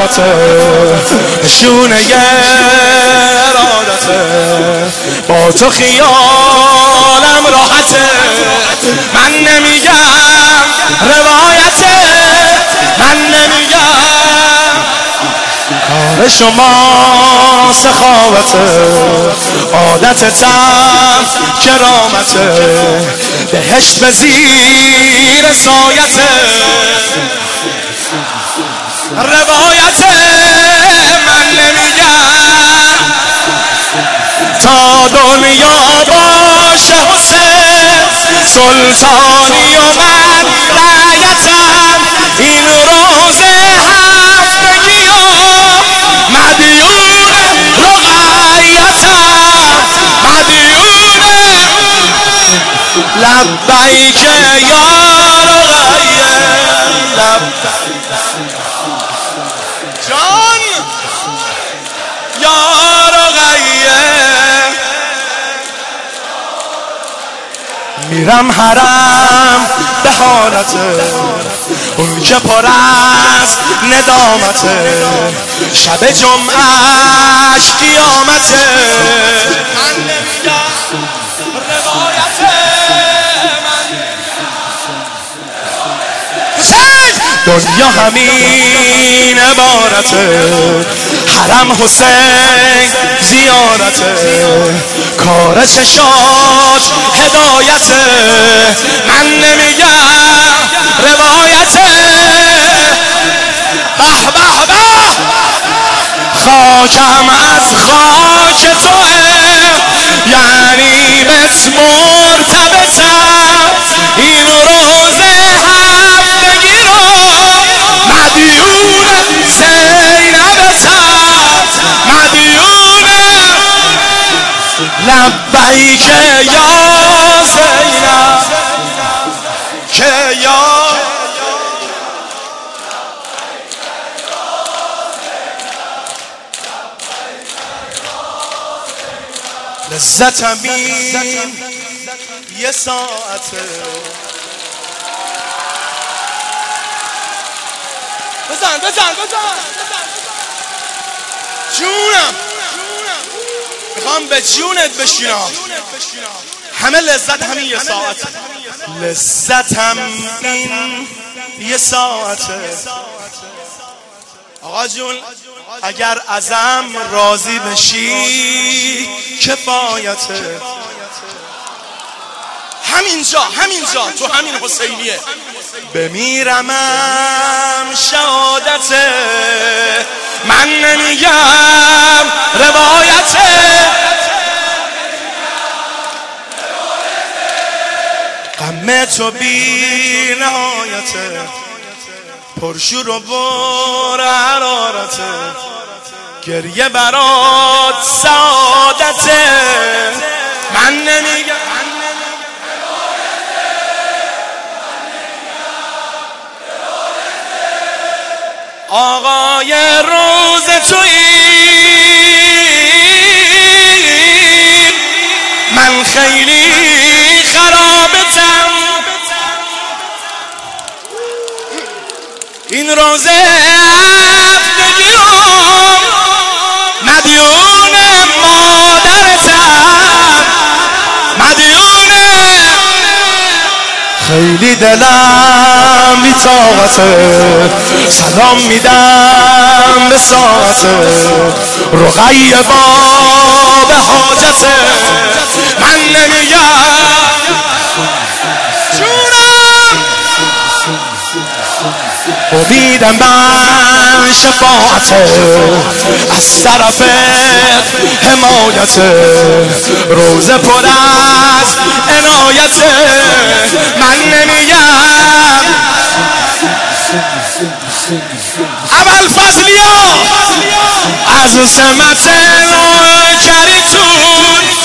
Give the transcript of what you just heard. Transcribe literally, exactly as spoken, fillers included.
ارادته، نشونه ارادته، با تو خیالم راحته. من نمیگم روایته، من نمیگم کار شما سخاوته، عادتتم کرامته، بهشت به زیر سایته، روایته. من نمیگم تا دنیا باشه حسین سلطانی و من رعیتم، این روز هفتگی و مدیون رقیتم، مدیون لبیک یا رقیه، لبیک جان یا رقیه. میرم حرم به حالته، اون که پر از ندامته، شب جمعهش قیامته. من نمیگم روایته، دنیا همین عبارته، حرم حسین زیارته، کار چشاش هدایته. من نمیگم روایته، به به به خاکم از خاک توه، یعنی بهت مرتبطم، این روز هفتگی رو مدیون زینبتم، مدیون لبیک یا زینب که یا لذتم این یه ساعته. بزن بزن بزن جونم، میخوام به جونت بشینم. همه لذت همین یه ساعته، لذتم این یه ساعته. آقا جون اگر ازم راضی بشی کفایته. همینجا همینجا تو همین حسینیه بمیرمم شهادته. من نمیگم روایته، غم تو بی نهایته، پرشور و بر حرارته، گریه برات سعادته. من نمیگم آقای روز تویی، من خیلی خرابتم، این روز هفتگی رو مدیون مادرتم، مدیون خیلی دلم بی طاقته، سلام میدم به ساعته، رقیه باب حاجته. من نمیگم جونم، امیدم بر شفاعته، از طرف حمایته، روزه پر از عنایته. من نمیگم ابوالفضلیا از سمت نوکریتون